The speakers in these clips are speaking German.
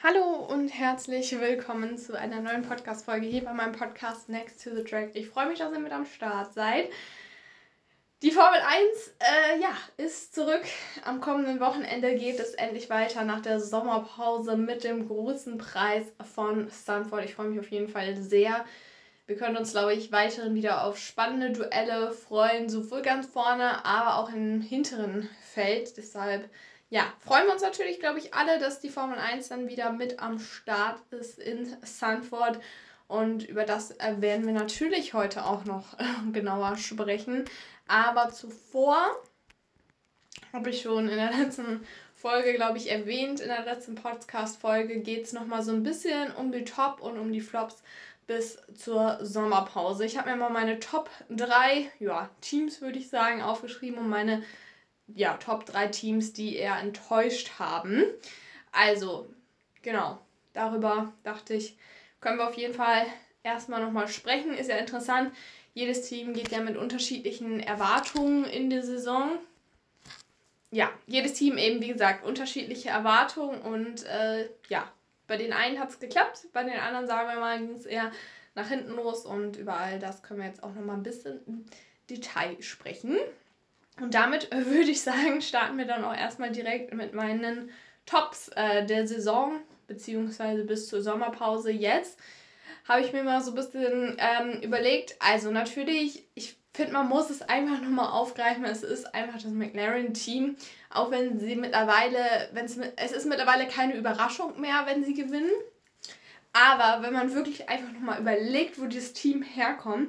Hallo und herzlich willkommen zu einer neuen Podcast-Folge hier bei meinem Podcast Next to the Track. Ich freue mich, dass ihr mit am Start seid. Die Formel 1 ist zurück. Am kommenden Wochenende geht es endlich weiter nach der Sommerpause mit dem großen Preis von Zandvoort. Ich freue mich auf jeden Fall sehr. Wir können uns, glaube ich, weiterhin wieder auf spannende Duelle freuen, sowohl ganz vorne, aber auch im hinteren Feld. Deshalb freuen wir uns natürlich, glaube ich, alle, dass die Formel 1 dann wieder mit am Start ist in Zandvoort. Und über das werden wir natürlich heute auch noch genauer sprechen. Aber zuvor habe ich schon in der letzten Folge, glaube ich, erwähnt, in der letzten Podcast-Folge geht es nochmal so ein bisschen um die Top und um die Flops bis zur Sommerpause. Ich habe mir mal meine Top 3 Teams, würde ich sagen, aufgeschrieben und meine Top 3 Teams, die eher enttäuscht haben. Also, genau, darüber dachte ich, können wir auf jeden Fall erstmal nochmal sprechen. Ist ja interessant, jedes Team geht ja mit unterschiedlichen Erwartungen in die Saison. Ja, jedes Team eben, wie gesagt, unterschiedliche Erwartungen und bei den einen hat es geklappt, bei den anderen, sagen wir mal, ging es eher nach hinten los und über all das können wir jetzt auch nochmal ein bisschen im Detail sprechen. Und damit würde ich sagen, starten wir dann auch erstmal direkt mit meinen Tops der Saison, beziehungsweise bis zur Sommerpause jetzt. Habe ich mir mal so ein bisschen überlegt. Also natürlich, ich finde, man muss es einfach nochmal aufgreifen. Es ist einfach das McLaren-Team, auch wenn sie mittlerweile, es ist mittlerweile keine Überraschung mehr, wenn sie gewinnen. Aber wenn man wirklich einfach nochmal überlegt, wo dieses Team herkommt,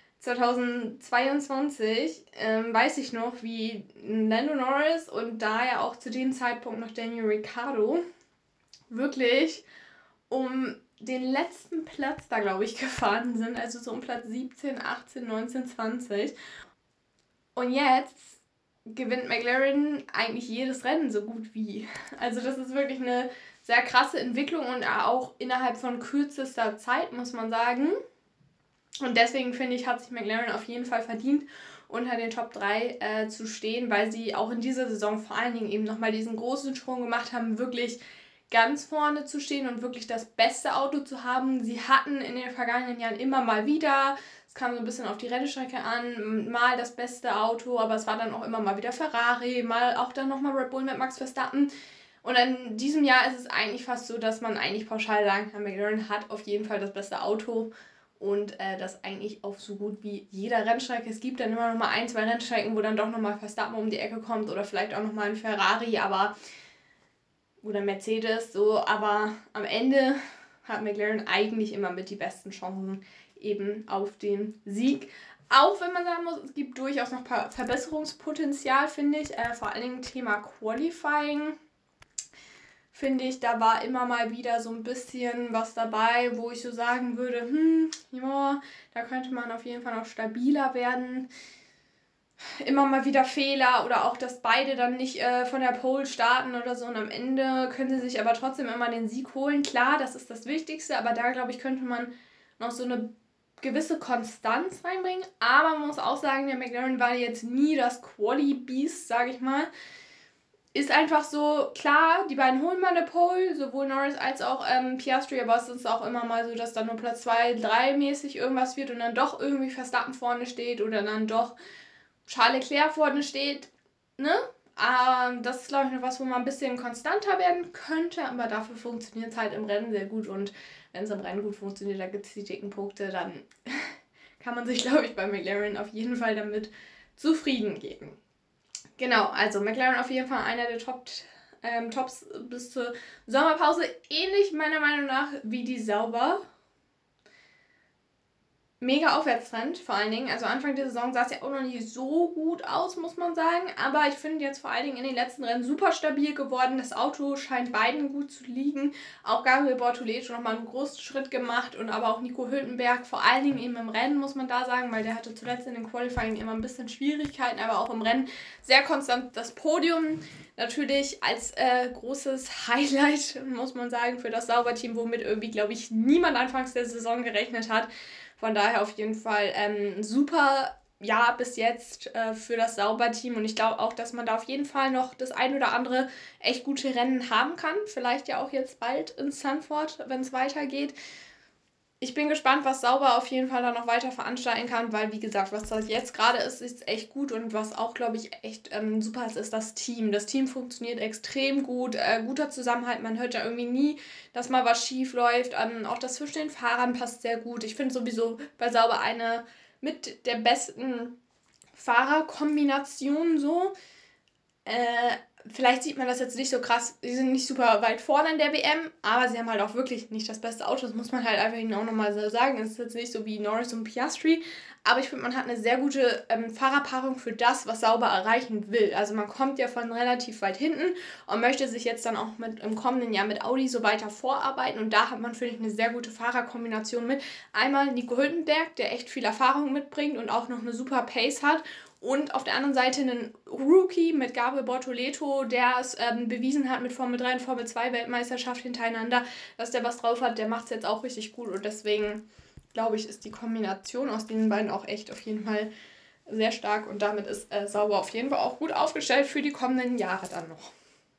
2022 weiß ich noch, wie Lando Norris und da ja auch zu dem Zeitpunkt noch Daniel Ricciardo wirklich um den letzten Platz da, glaube ich, gefahren sind. Also so um Platz 17, 18, 19, 20. Und jetzt gewinnt McLaren eigentlich jedes Rennen so gut wie. Also das ist wirklich eine sehr krasse Entwicklung und auch innerhalb von kürzester Zeit, muss man sagen. Und deswegen finde ich, hat sich McLaren auf jeden Fall verdient, unter den Top 3 zu stehen, weil sie auch in dieser Saison vor allen Dingen eben nochmal diesen großen Sprung gemacht haben, wirklich ganz vorne zu stehen und wirklich das beste Auto zu haben. Sie hatten in den vergangenen Jahren immer mal wieder, es kam so ein bisschen auf die Rennstrecke an, mal das beste Auto, aber es war dann auch immer mal wieder Ferrari, mal auch dann nochmal Red Bull mit Max Verstappen. Und in diesem Jahr ist es eigentlich fast so, dass man eigentlich pauschal sagen kann, McLaren hat auf jeden Fall das beste Auto. Und das eigentlich auf so gut wie jeder Rennstrecke. Es gibt dann immer noch mal 1, 2 Rennstrecken, wo dann doch nochmal Verstappen um die Ecke kommt oder vielleicht auch nochmal ein Ferrari, oder Mercedes, so. Aber am Ende hat McLaren eigentlich immer mit die besten Chancen eben auf den Sieg. Auch wenn man sagen muss, es gibt durchaus noch Verbesserungspotenzial, finde ich. Vor allen Dingen Thema Qualifying. Finde ich, da war immer mal wieder so ein bisschen was dabei, wo ich so sagen würde, da könnte man auf jeden Fall noch stabiler werden. Immer mal wieder Fehler oder auch, dass beide dann nicht von der Pole starten oder so und am Ende können sie sich aber trotzdem immer den Sieg holen. Klar, das ist das Wichtigste, aber da, glaube ich, könnte man noch so eine gewisse Konstanz reinbringen. Aber man muss auch sagen, der McLaren war jetzt nie das Quali-Beast, sage ich mal. Ist einfach so, klar, die beiden holen mal eine Pole, sowohl Norris als auch Piastri, aber es ist auch immer mal so, dass dann nur Platz 2, 3 mäßig irgendwas wird und dann doch irgendwie Verstappen vorne steht oder dann doch Charles Leclerc vorne steht, ne? Das ist, glaube ich, noch was, wo man ein bisschen konstanter werden könnte, aber dafür funktioniert es halt im Rennen sehr gut und wenn es im Rennen gut funktioniert, da gibt es die dicken Punkte, dann kann man sich, glaube ich, bei McLaren auf jeden Fall damit zufrieden geben. Genau, also McLaren auf jeden Fall einer der Tops bis zur Sommerpause. Ähnlich meiner Meinung nach wie die Sauber. Mega Aufwärtstrend vor allen Dingen. Also Anfang der Saison sah es ja auch noch nicht so gut aus, muss man sagen. Aber ich finde jetzt vor allen Dingen in den letzten Rennen super stabil geworden. Das Auto scheint beiden gut zu liegen. Auch Gabriel Bortoleto nochmal einen großen Schritt gemacht und aber auch Nico Hülkenberg. Vor allen Dingen eben im Rennen, muss man da sagen, weil der hatte zuletzt in den Qualifying immer ein bisschen Schwierigkeiten, aber auch im Rennen sehr konstant das Podium. Natürlich als großes Highlight, muss man sagen, für das Sauberteam, womit irgendwie, glaube ich, niemand anfangs der Saison gerechnet hat. Von daher auf jeden Fall super Jahr bis jetzt für das Sauber-Team. Und ich glaube auch, dass man da auf jeden Fall noch das ein oder andere echt gute Rennen haben kann. Vielleicht ja auch jetzt bald in Zandvoort, wenn es weitergeht. Ich bin gespannt, was Sauber auf jeden Fall dann noch weiter veranstalten kann, weil, wie gesagt, was das jetzt gerade ist echt gut und was auch, glaube ich, echt super ist das Team. Das Team funktioniert extrem gut, guter Zusammenhalt, man hört ja irgendwie nie, dass mal was schief läuft. Auch das zwischen den Fahrern passt sehr gut. Ich finde sowieso bei Sauber eine mit der besten Fahrerkombination so. Vielleicht sieht man das jetzt nicht so krass, sie sind nicht super weit vorne in der WM, aber sie haben halt auch wirklich nicht das beste Auto, das muss man halt einfach ihnen auch nochmal so sagen. Es ist jetzt nicht so wie Norris und Piastri, aber ich finde, man hat eine sehr gute Fahrerpaarung für das, was Sauber erreichen will. Also man kommt ja von relativ weit hinten und möchte sich jetzt dann auch im kommenden Jahr mit Audi so weiter vorarbeiten und da hat man, finde ich, eine sehr gute Fahrerkombination mit. Einmal Nico Hülkenberg, der echt viel Erfahrung mitbringt und auch noch eine super Pace hat. Und auf der anderen Seite einen Rookie mit Gabriel Bortoleto, der es bewiesen hat mit Formel 3 und Formel 2 Weltmeisterschaft hintereinander, dass der was drauf hat. Der macht es jetzt auch richtig gut. Und deswegen, glaube ich, ist die Kombination aus den beiden auch echt auf jeden Fall sehr stark. Und damit ist Sauber auf jeden Fall auch gut aufgestellt für die kommenden Jahre dann noch.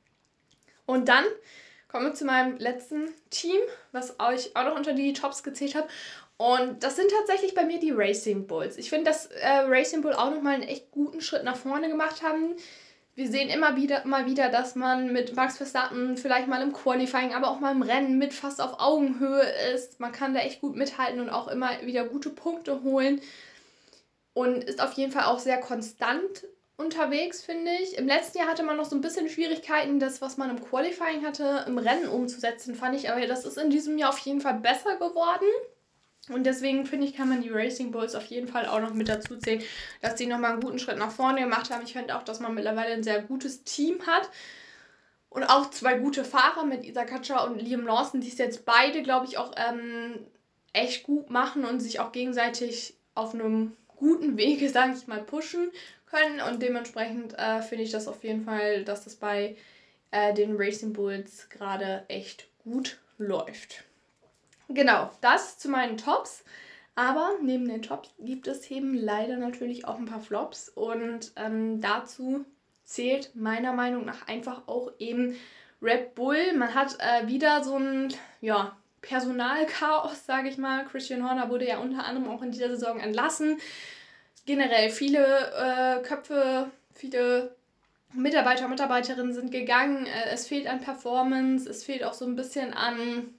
Und dann kommen wir zu meinem letzten Team, was ich auch noch unter die Tops gezählt habe. Und das sind tatsächlich bei mir die Racing Bulls. Ich finde, dass Racing Bull auch nochmal einen echt guten Schritt nach vorne gemacht haben. Wir sehen immer wieder, dass man mit Max Verstappen vielleicht mal im Qualifying, aber auch mal im Rennen mit fast auf Augenhöhe ist. Man kann da echt gut mithalten und auch immer wieder gute Punkte holen. Und ist auf jeden Fall auch sehr konstant unterwegs, finde ich. Im letzten Jahr hatte man noch so ein bisschen Schwierigkeiten, das, was man im Qualifying hatte, im Rennen umzusetzen, fand ich. Aber das ist in diesem Jahr auf jeden Fall besser geworden. Und deswegen finde ich, kann man die Racing Bulls auf jeden Fall auch noch mit dazu zählen, dass die nochmal einen guten Schritt nach vorne gemacht haben. Ich finde auch, dass man mittlerweile ein sehr gutes Team hat. Und auch zwei gute Fahrer mit Isa Katscher und Liam Lawson, die es jetzt beide, glaube ich, auch echt gut machen und sich auch gegenseitig auf einem guten Wege, sage ich mal, pushen können. Und dementsprechend finde ich das auf jeden Fall, dass das bei den Racing Bulls gerade echt gut läuft. Genau, das zu meinen Tops. Aber neben den Tops gibt es eben leider natürlich auch ein paar Flops. Und dazu zählt meiner Meinung nach einfach auch eben Red Bull. Man hat wieder so ein Personalchaos, sage ich mal. Christian Horner wurde ja unter anderem auch in dieser Saison entlassen. Generell viele Köpfe, viele Mitarbeiter und Mitarbeiterinnen sind gegangen. Es fehlt an Performance, es fehlt auch so ein bisschen an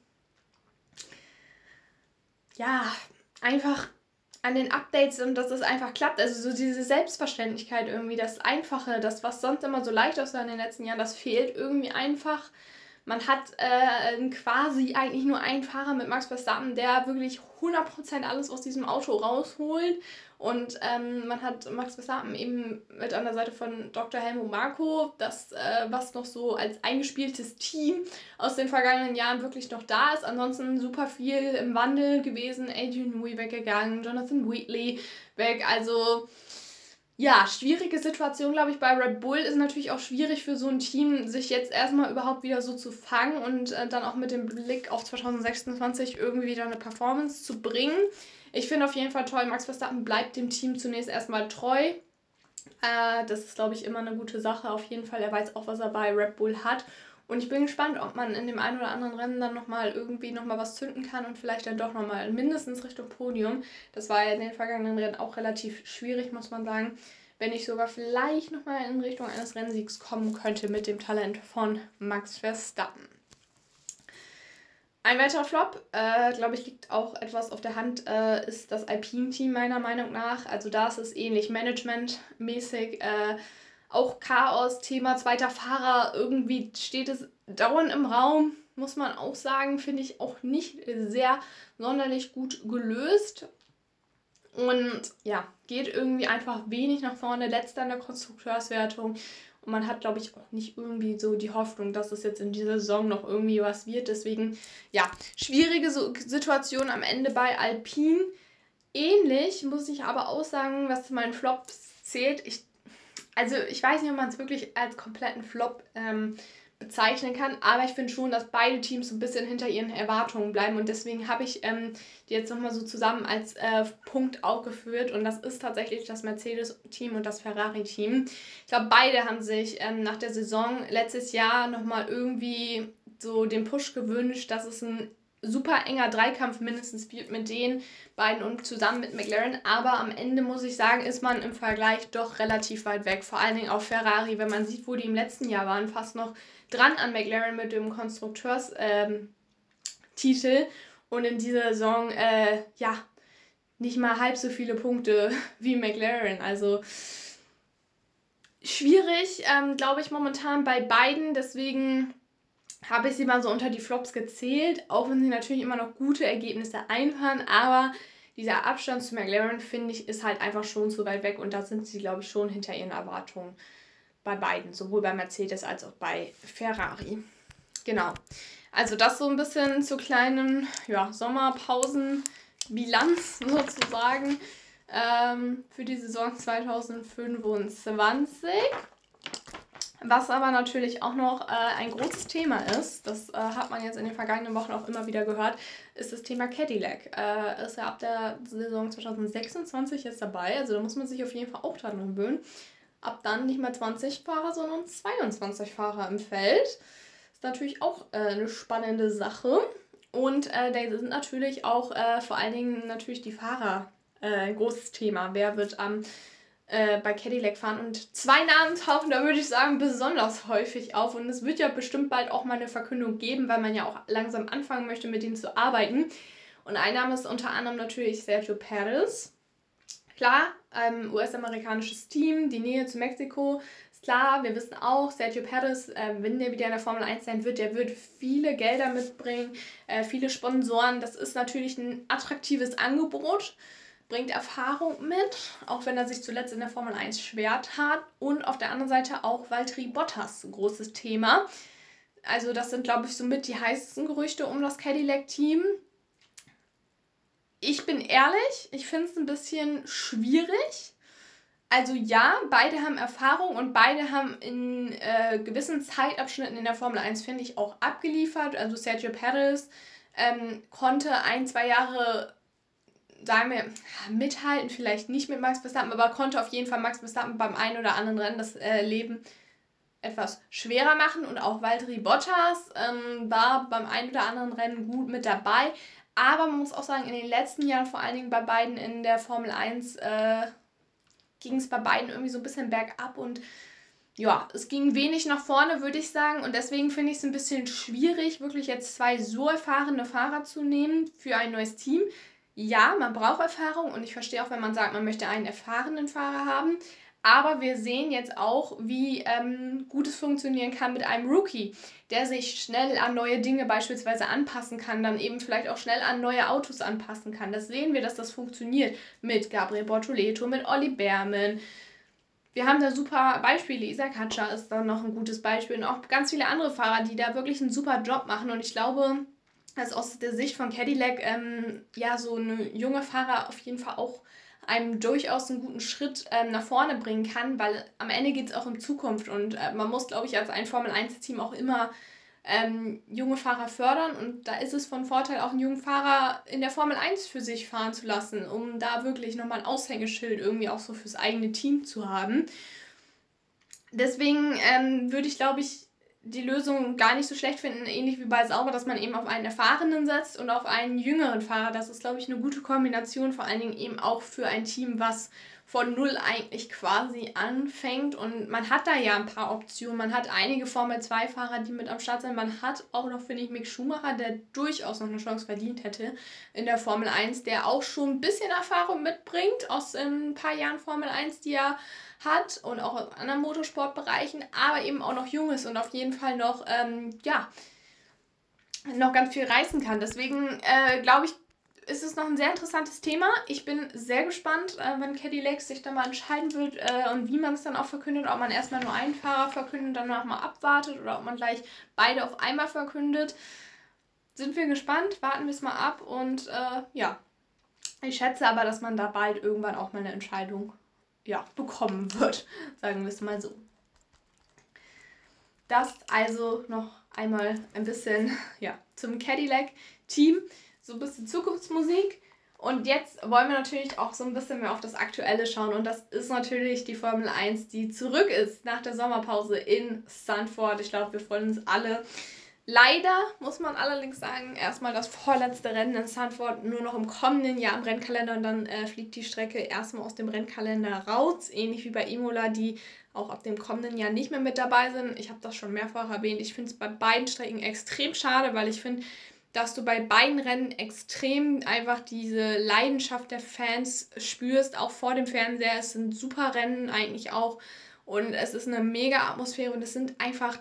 einfach an den Updates und dass es einfach klappt. Also so diese Selbstverständlichkeit irgendwie, das Einfache, das, was sonst immer so leicht aussah in den letzten Jahren, das fehlt irgendwie einfach. Man hat quasi eigentlich nur einen Fahrer mit Max Verstappen, der wirklich 100% alles aus diesem Auto rausholt. Und man hat Max Verstappen eben mit an der Seite von Dr. Helmut Marko, das, was noch so als eingespieltes Team aus den vergangenen Jahren wirklich noch da ist. Ansonsten super viel im Wandel gewesen. Adrian Newey weggegangen, Jonathan Wheatley weg. Also ja, schwierige Situation, glaube ich, bei Red Bull. Ist natürlich auch schwierig für so ein Team, sich jetzt erstmal überhaupt wieder so zu fangen und dann auch mit dem Blick auf 2026 irgendwie wieder eine Performance zu bringen. Ich finde auf jeden Fall toll, Max Verstappen bleibt dem Team zunächst erstmal treu. Das ist, glaube ich, immer eine gute Sache. Auf jeden Fall, er weiß auch, was er bei Red Bull hat. Und ich bin gespannt, ob man in dem einen oder anderen Rennen dann nochmal was zünden kann und vielleicht dann doch nochmal mindestens Richtung Podium. Das war ja in den vergangenen Rennen auch relativ schwierig, muss man sagen. Wenn ich sogar vielleicht nochmal in Richtung eines Rennsiegs kommen könnte mit dem Talent von Max Verstappen. Ein weiterer Flop, glaube ich, liegt auch etwas auf der Hand, ist das Alpine-Team meiner Meinung nach. Also da ist es ähnlich managementmäßig. Auch Chaos, Thema zweiter Fahrer, irgendwie steht es dauernd im Raum, muss man auch sagen, finde ich auch nicht sehr sonderlich gut gelöst. Und ja, geht irgendwie einfach wenig nach vorne, letzter in der Konstrukteurswertung. Und man hat, glaube ich, auch nicht irgendwie so die Hoffnung, dass es jetzt in dieser Saison noch irgendwie was wird. Deswegen, ja, schwierige Situation am Ende bei Alpine. Ähnlich muss ich aber auch sagen, was zu meinen Flops zählt. Ich weiß nicht, ob man es wirklich als kompletten Flop bezeichnen kann, aber ich finde schon, dass beide Teams so ein bisschen hinter ihren Erwartungen bleiben und deswegen habe ich die jetzt nochmal so zusammen als Punkt aufgeführt und das ist tatsächlich das Mercedes-Team und das Ferrari-Team. Ich glaube, beide haben sich nach der Saison letztes Jahr nochmal irgendwie so den Push gewünscht, dass es ein super enger Dreikampf mindestens wird mit den beiden und zusammen mit McLaren, aber am Ende muss ich sagen, ist man im Vergleich doch relativ weit weg, vor allen Dingen auf Ferrari, wenn man sieht, wo die im letzten Jahr waren, fast noch dran an McLaren mit dem Konstrukteurstitel und in dieser Saison nicht mal halb so viele Punkte wie McLaren, also schwierig, glaube ich, momentan bei beiden, deswegen habe ich sie mal so unter die Flops gezählt, auch wenn sie natürlich immer noch gute Ergebnisse einfahren, aber dieser Abstand zu McLaren, finde ich, ist halt einfach schon zu weit weg und da sind sie, glaube ich, schon hinter ihren Erwartungen bei beiden, sowohl bei Mercedes als auch bei Ferrari. Genau, also das so ein bisschen zur kleinen Sommerpausenbilanz sozusagen für die Saison 2025. Was aber natürlich auch noch ein großes Thema ist, das hat man jetzt in den vergangenen Wochen auch immer wieder gehört, ist das Thema Cadillac. Ist ja ab der Saison 2026 jetzt dabei, also da muss man sich auf jeden Fall auch dran gewöhnen. Ab dann nicht mehr 20 Fahrer, sondern 22 Fahrer im Feld. Ist natürlich auch eine spannende Sache. Und da sind natürlich auch vor allen Dingen natürlich die Fahrer ein großes Thema. Wer wird bei Cadillac fahren? Und zwei Namen tauchen da, würde ich sagen, besonders häufig auf. Und es wird ja bestimmt bald auch mal eine Verkündung geben, weil man ja auch langsam anfangen möchte, mit denen zu arbeiten. Und ein Name ist unter anderem natürlich Sergio Perez. Klar, US-amerikanisches Team, die Nähe zu Mexiko, ist klar. Wir wissen auch, Sergio Perez, wenn der wieder in der Formel 1 sein wird, der wird viele Gelder mitbringen, viele Sponsoren. Das ist natürlich ein attraktives Angebot, bringt Erfahrung mit, auch wenn er sich zuletzt in der Formel 1 schwer tat. Und auf der anderen Seite auch Valtteri Bottas, ein großes Thema. Also das sind, glaube ich, somit die heißesten Gerüchte um das Cadillac-Team. Ich bin ehrlich, ich finde es ein bisschen schwierig. Also ja, beide haben Erfahrung und beide haben in gewissen Zeitabschnitten in der Formel 1, finde ich, auch abgeliefert. Also Sergio Perez konnte 1-2 Jahre, sagen wir, mithalten, vielleicht nicht mit Max Verstappen, aber konnte auf jeden Fall Max Verstappen beim einen oder anderen Rennen das Leben etwas schwerer machen. Und auch Valtteri Bottas war beim einen oder anderen Rennen gut mit dabei. Aber man muss auch sagen, in den letzten Jahren, vor allen Dingen bei beiden in der Formel 1, ging es bei beiden irgendwie so ein bisschen bergab und ja, es ging wenig nach vorne, würde ich sagen. Und deswegen finde ich es ein bisschen schwierig, wirklich jetzt zwei so erfahrene Fahrer zu nehmen für ein neues Team. Ja, man braucht Erfahrung und ich verstehe auch, wenn man sagt, man möchte einen erfahrenen Fahrer haben. Aber wir sehen jetzt auch, wie gut es funktionieren kann mit einem Rookie, der sich schnell an neue Dinge beispielsweise anpassen kann, dann eben vielleicht auch schnell an neue Autos anpassen kann. Das sehen wir, dass das funktioniert mit Gabriel Bortoleto, mit Olli Behrmann. Wir haben da super Beispiele. Isaac Hadjar ist dann noch ein gutes Beispiel und auch ganz viele andere Fahrer, die da wirklich einen super Job machen. Und ich glaube, dass aus der Sicht von Cadillac so eine junge Fahrer auf jeden Fall auch einem durchaus einen guten Schritt nach vorne bringen kann, weil am Ende geht es auch um Zukunft und man muss, glaube ich, als ein Formel-1-Team auch immer junge Fahrer fördern und da ist es von Vorteil, auch einen jungen Fahrer in der Formel 1 für sich fahren zu lassen, um da wirklich nochmal ein Aushängeschild irgendwie auch so fürs eigene Team zu haben. Deswegen würde ich, glaube ich, die Lösung gar nicht so schlecht finden, ähnlich wie bei Sauber, dass man eben auf einen Erfahrenen setzt und auf einen jüngeren Fahrer. Das ist, glaube ich, eine gute Kombination, vor allen Dingen eben auch für ein Team, was von null eigentlich quasi anfängt. Und man hat da ja ein paar Optionen. Man hat einige Formel-2-Fahrer, die mit am Start sind. Man hat auch noch, finde ich, Mick Schumacher, der durchaus noch eine Chance verdient hätte in der Formel 1, der auch schon ein bisschen Erfahrung mitbringt aus ein paar Jahren Formel 1, die er hat und auch aus anderen Motorsportbereichen, aber eben auch noch jung ist und auf jeden Fall noch, noch ganz viel reißen kann. Deswegen glaube ich, ist es noch ein sehr interessantes Thema. Ich bin sehr gespannt, wenn Cadillac sich da mal entscheiden wird und wie man es dann auch verkündet, ob man erstmal nur einen Fahrer verkündet und danach mal abwartet oder ob man gleich beide auf einmal verkündet. Sind wir gespannt, warten wir es mal ab und ich schätze aber, dass man da bald irgendwann auch mal eine Entscheidung bekommen wird, sagen wir es mal so. Das also noch einmal ein bisschen zum Cadillac-Team, so ein bisschen Zukunftsmusik. Und jetzt wollen wir natürlich auch so ein bisschen mehr auf das Aktuelle schauen. Und das ist natürlich die Formel 1, die zurück ist nach der Sommerpause in Zandvoort. Ich glaube, wir freuen uns alle. Leider muss man allerdings sagen, erstmal das vorletzte Rennen in Zandvoort nur noch im kommenden Jahr im Rennkalender und dann fliegt die Strecke erstmal aus dem Rennkalender raus. Ähnlich wie bei Imola, die auch ab dem kommenden Jahr nicht mehr mit dabei sind. Ich habe das schon mehrfach erwähnt. Ich finde es bei beiden Strecken extrem schade, weil ich finde, dass du bei beiden Rennen extrem einfach diese Leidenschaft der Fans spürst, auch vor dem Fernseher. Es sind super Rennen eigentlich auch und es ist eine mega Atmosphäre und es sind einfach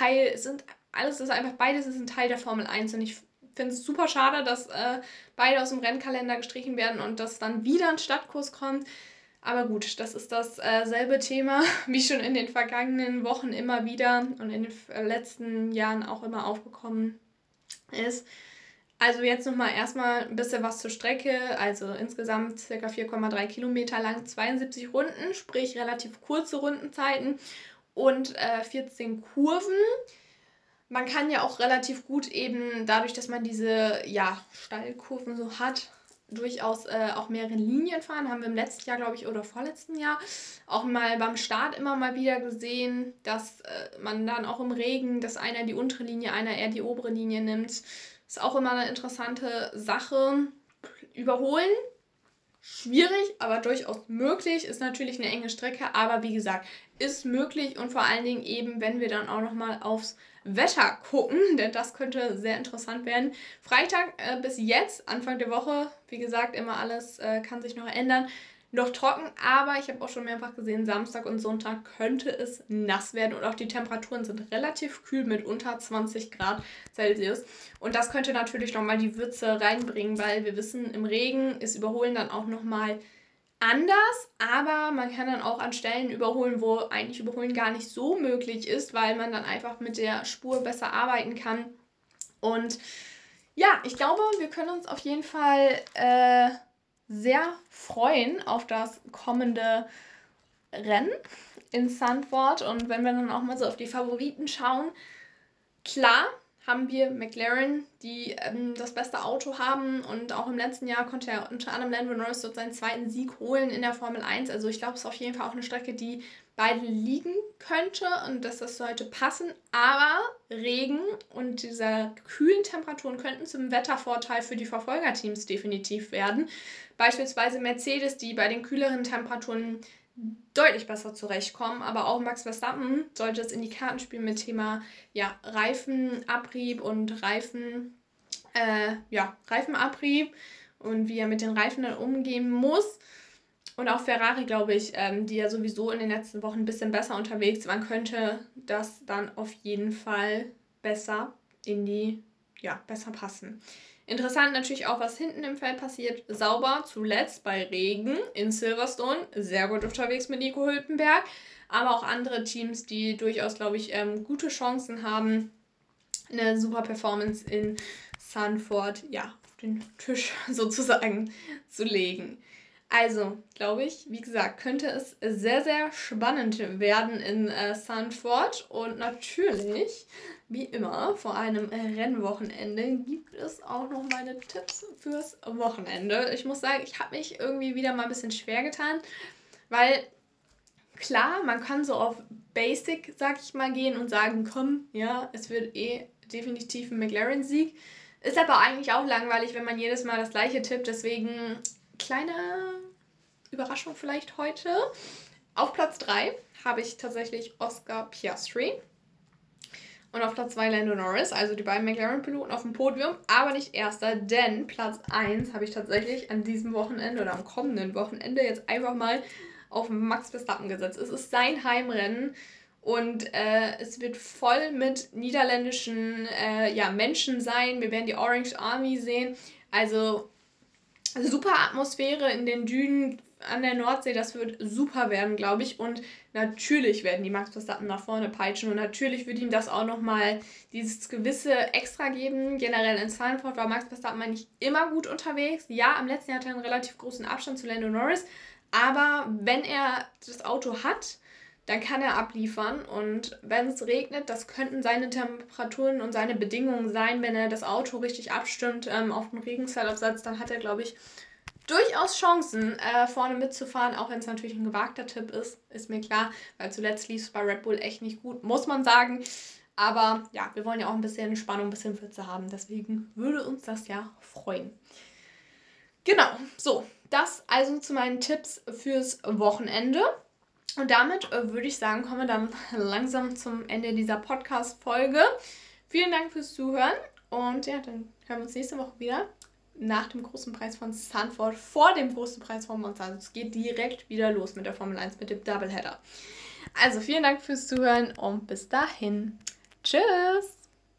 beides ist ein Teil der Formel 1 und ich finde es super schade, dass beide aus dem Rennkalender gestrichen werden und dass dann wieder ein Stadtkurs kommt. Aber gut, das ist dasselbe Thema, wie schon in den vergangenen Wochen immer wieder und in den letzten Jahren auch immer aufgekommen ist. Also jetzt nochmal erstmal ein bisschen was zur Strecke. Also insgesamt ca. 4,3 Kilometer lang, 72 Runden, sprich relativ kurze Rundenzeiten und 14 Kurven. Man kann ja auch relativ gut eben, dadurch, dass man diese Steilkurven so hat, durchaus auch mehrere Linien fahren. Haben wir im letzten Jahr, glaube ich, oder vorletzten Jahr auch mal beim Start immer mal wieder gesehen, dass man dann auch im Regen, dass einer die untere Linie, einer eher die obere Linie nimmt. Ist auch immer eine interessante Sache. Überholen, schwierig, aber durchaus möglich. Ist natürlich eine enge Strecke, aber wie gesagt, ist möglich und vor allen Dingen eben, wenn wir dann auch nochmal aufs Wetter gucken, denn das könnte sehr interessant werden. Freitag bis jetzt, Anfang der Woche, wie gesagt, immer alles kann sich noch ändern. Noch trocken, aber ich habe auch schon mehrfach gesehen, Samstag und Sonntag könnte es nass werden und auch die Temperaturen sind relativ kühl mit unter 20 Grad Celsius. Und das könnte natürlich nochmal die Würze reinbringen, weil wir wissen, im Regen ist Überholen dann auch nochmal anders, aber man kann dann auch an Stellen überholen, wo eigentlich Überholen gar nicht so möglich ist, weil man dann einfach mit der Spur besser arbeiten kann. Und ja, ich glaube, wir können uns auf jeden Fall sehr freuen auf das kommende Rennen in Zandvoort. Und wenn wir dann auch mal so auf die Favoriten schauen, klar haben wir McLaren, die das beste Auto haben und auch im letzten Jahr konnte er unter anderem Lando Norris dort seinen zweiten Sieg holen in der Formel 1. Also ich glaube, es ist auf jeden Fall auch eine Strecke, die beiden liegen könnte und dass das sollte passen. Aber Regen und diese kühlen Temperaturen könnten zum Wettervorteil für die Verfolgerteams definitiv werden. Beispielsweise Mercedes, die bei den kühleren Temperaturen deutlich besser zurechtkommen, aber auch Max Verstappen sollte es in die Karten spielen mit Thema Reifenabrieb und Reifenabrieb und wie er mit den Reifen dann umgehen muss. Und auch Ferrari, glaube ich, die ja sowieso in den letzten Wochen ein bisschen besser unterwegs waren, könnte das dann auf jeden Fall besser besser passen. Interessant natürlich auch, was hinten im Feld passiert. Sauber zuletzt bei Regen in Silverstone. Sehr gut unterwegs mit Nico Hülkenberg. Aber auch andere Teams, die durchaus, glaube ich, gute Chancen haben, eine super Performance in Zandvoort auf den Tisch sozusagen zu legen. Also, glaube ich, wie gesagt, könnte es sehr, sehr spannend werden in Zandvoort. Und natürlich, wie immer, vor einem Rennwochenende gibt es auch noch meine Tipps fürs Wochenende. Ich muss sagen, ich habe mich irgendwie wieder mal ein bisschen schwer getan, weil klar, man kann so auf Basic, sag ich mal, gehen und sagen, komm, es wird definitiv ein McLaren-Sieg. Ist aber eigentlich auch langweilig, wenn man jedes Mal das gleiche tippt. Deswegen kleine Überraschung vielleicht heute. Auf Platz 3 habe ich tatsächlich Oscar Piastri. Und auf Platz 2 Lando Norris, also die beiden McLaren-Piloten auf dem Podium, aber nicht erster, denn Platz 1 habe ich tatsächlich an diesem Wochenende oder am kommenden Wochenende jetzt einfach mal auf Max Verstappen gesetzt. Es ist sein Heimrennen und es wird voll mit niederländischen Menschen sein. Wir werden die Orange Army sehen. Also super Atmosphäre in den Dünen an der Nordsee, das wird super werden, glaube ich. Und natürlich werden die Max Verstappen nach vorne peitschen und natürlich wird ihm das auch nochmal dieses gewisse Extra geben. Generell in Zandvoort war Max Verstappen eigentlich immer gut unterwegs. Ja, am letzten Jahr hat er einen relativ großen Abstand zu Lando Norris, aber wenn er das Auto hat, dann kann er abliefern. Und wenn es regnet, das könnten seine Temperaturen und seine Bedingungen sein, wenn er das Auto richtig abstimmt, auf den Regensetup setzt, dann hat er, glaube ich, durchaus Chancen, vorne mitzufahren, auch wenn es natürlich ein gewagter Tipp ist mir klar, weil zuletzt lief es bei Red Bull echt nicht gut, muss man sagen. Aber ja, wir wollen ja auch ein bisschen Spannung, ein bisschen Pfütze haben, deswegen würde uns das ja freuen. Genau, so, das also zu meinen Tipps fürs Wochenende. Und damit würde ich sagen, kommen wir dann langsam zum Ende dieser Podcast-Folge. Vielen Dank fürs Zuhören und ja, dann hören wir uns nächste Woche wieder nach dem großen Preis von Zandvoort, vor dem großen Preis von Monza. Also es geht direkt wieder los mit der Formel 1, mit dem Doubleheader. Also vielen Dank fürs Zuhören und bis dahin. Tschüss!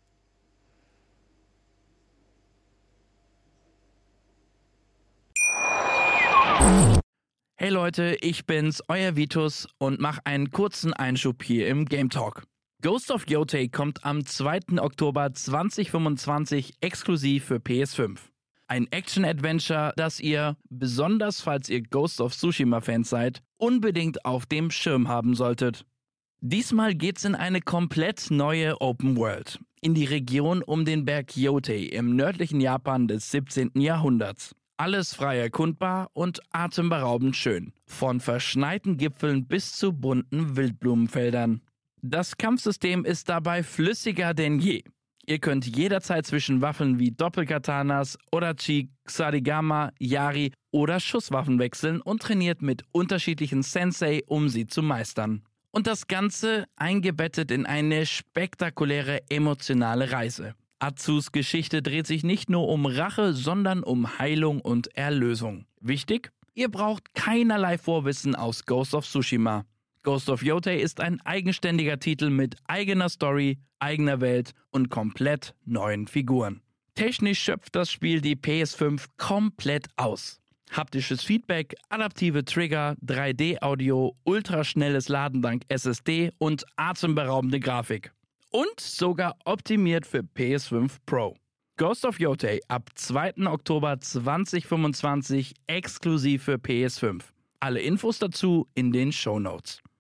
Hey Leute, ich bin's, euer Vitus und mach einen kurzen Einschub hier im Game Talk. Ghost of Yotei kommt am 2. Oktober 2025 exklusiv für PS5. Ein Action-Adventure, das ihr, besonders falls ihr Ghost of Tsushima-Fans seid, unbedingt auf dem Schirm haben solltet. Diesmal geht's in eine komplett neue Open World, in die Region um den Berg Yotei im nördlichen Japan des 17. Jahrhunderts. Alles frei erkundbar und atemberaubend schön, von verschneiten Gipfeln bis zu bunten Wildblumenfeldern. Das Kampfsystem ist dabei flüssiger denn je. Ihr könnt jederzeit zwischen Waffen wie Doppelkatanas, Odachi, Ksarigama, Yari oder Schusswaffen wechseln und trainiert mit unterschiedlichen Sensei, um sie zu meistern. Und das Ganze eingebettet in eine spektakuläre emotionale Reise. Atsus Geschichte dreht sich nicht nur um Rache, sondern um Heilung und Erlösung. Wichtig? Ihr braucht keinerlei Vorwissen aus Ghost of Tsushima. Ghost of Yotei ist ein eigenständiger Titel mit eigener Story, eigener Welt und komplett neuen Figuren. Technisch schöpft das Spiel die PS5 komplett aus. Haptisches Feedback, adaptive Trigger, 3D-Audio, ultraschnelles Laden dank SSD und atemberaubende Grafik. Und sogar optimiert für PS5 Pro. Ghost of Yotei ab 2. Oktober 2025 exklusiv für PS5. Alle Infos dazu in den Shownotes.